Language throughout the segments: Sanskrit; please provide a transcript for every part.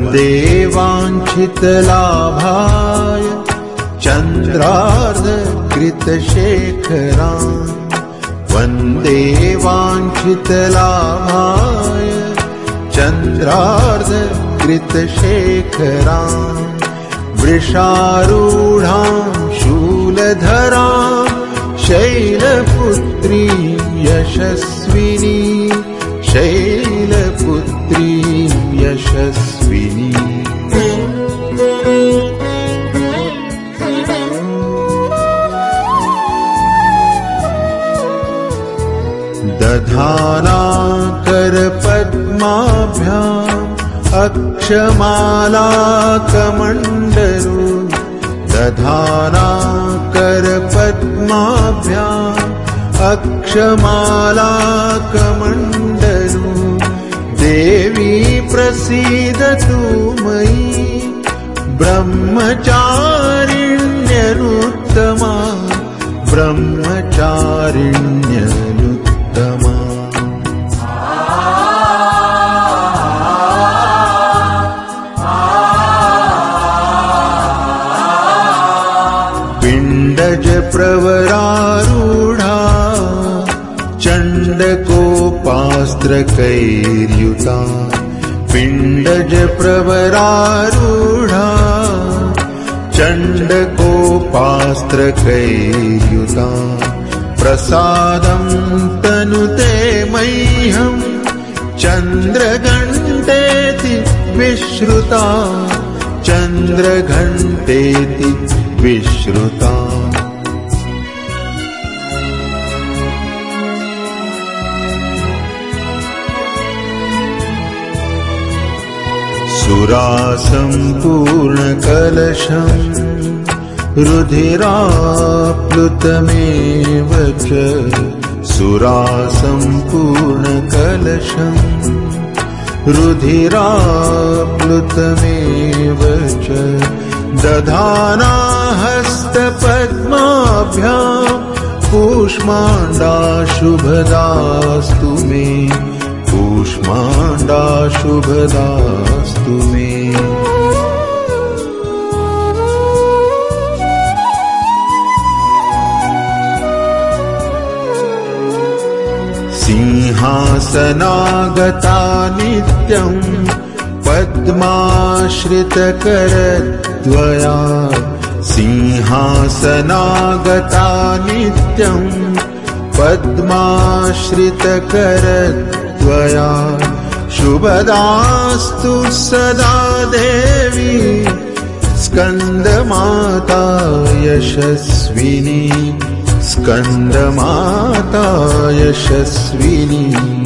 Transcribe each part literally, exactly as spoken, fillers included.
वन्दे वाञ्छितलाभाय चन्द्रार्धकृतशेखरान् वन्दे वाञ्छितलाभाय चन्द्रार्धकृतशेखरान् वृषारूढां शूलधरां शैलपुत्री यशस्विनी शैलपुत्री यशस्विनी दधाना करपद्माभ्याम् अक्षमालाकमण्डलू दधाना करपद्माभ्याम् अक्षमालाकमण्डलू देवी प्रसीदतु मयि ब्रह्मचारिण्यनुत्तमा ब्रह्मचारिण्यनुत्तमा पिण्डज प्रवरारूढा चण्डकोपास्त्रकैर्युता पिण्डज प्रवरारूढा चण्डकोपास्त्रकैर्युता प्रसादं तनुते मह्यं चन्द्रघण्टेति विश्रुता चन्द्रघण्टेति विश्रुता सुरासम्पूर्णकलशं रुधिराप्लुतमेव च सुरासम्पूर्णकलशं रुधिराप्लुतमेव च दधाना हस्तपद्माभ्याम् कूष्माण्डाशुभदास्तु मे कूष्माण्डाशुभदास्तु मे सिंहासनागता नित्यं पद्माश्रितकरद्वया सिंहासनागता नित्यं पद्माश्रितकरद्वया शुभदास्तु सदा देवी स्कन्दमाता यशस्विनी स्कन्दमाता यशस्विनी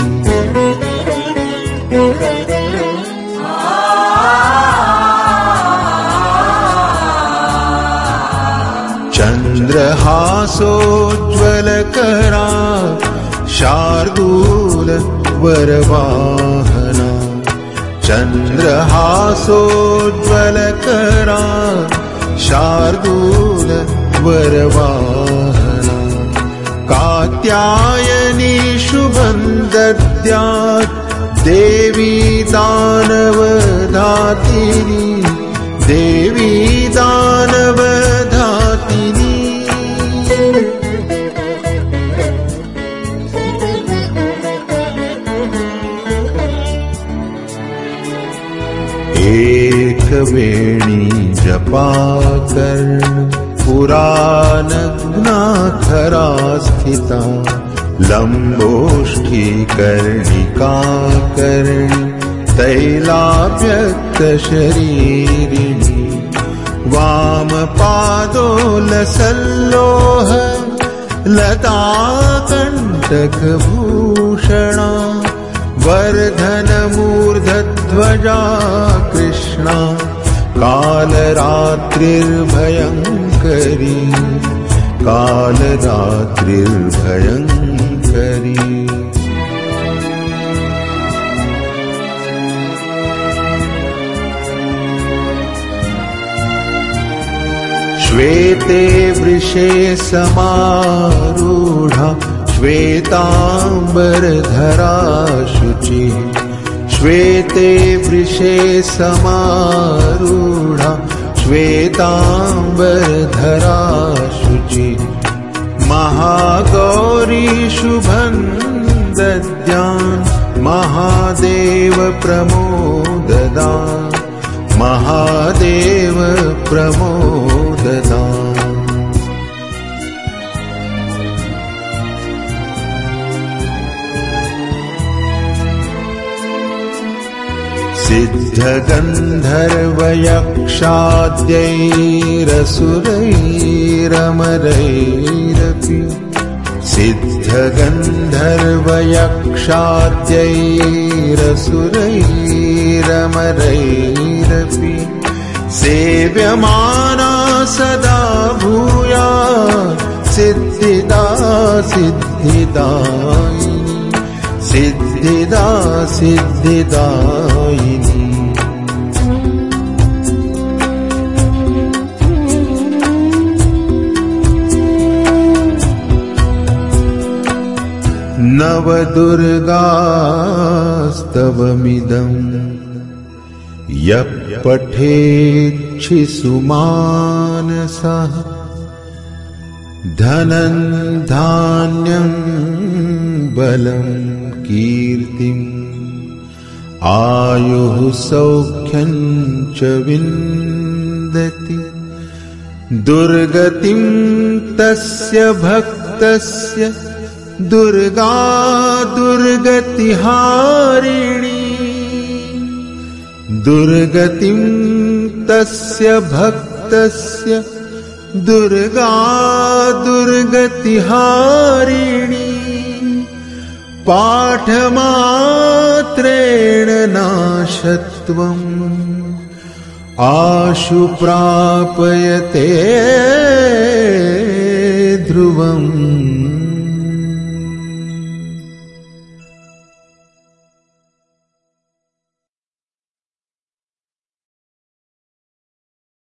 चन्द्रहासोज्ज्वलकरा शार्दूल वरवाहना चन्द्रहासोज्ज्वलकरा शार्दूल वरवाहना कात्यायनी शुभं दद्यात् देवी दानवधातिनी देवी दानवधातिनी एकवेणी जपाकर्ण पुरानग्नाखरा स्थिता लम्बोष्ठी कर्णिकाकर्णी तैलाव्यक्तशरीरिणी वामपादोलसल्लोह लताकण्टकभूषणा वर्धनमूर्धध्वजा कृष्णा कालरात्रिर्भयङ्करी कालरात्रिर्भयङ्करी श्वेते वृषे समारूढा श्वेतांबरधरा शुचि श्वेते वृषे समारूढा श्वेताम्बरधरा शुचि महागौरी शुभं दद्यान् महादेव प्रमोददा महादेव प्रमोददा सिद्धगन्धर्वयक्षाद्यैरसुरैरमरैरपि सिद्धगन्धर्वयक्षाद्यैरसुरैरमरैरपि सेव्यमाना सदा भूयात् सिद्धिदा सिद्धिदायिनी सिद्धिदा सिद्धिदायिनी नवदुर्गास्तवमिदं यः पठेच्छिसुमानसः धनं धान्यं बलं कीर्तिम् आयुः सौख्यं च विन्दति दुर्गतिं तस्य भक्तस्य दुर्गा दुर्गतिहारिणी दुर्गतिं तस्य भक्तस्य दुर्गा दुर्गतिहारिणी पाठमात्रेण नाशत्वम् आशु प्रापयते ध्रुवम्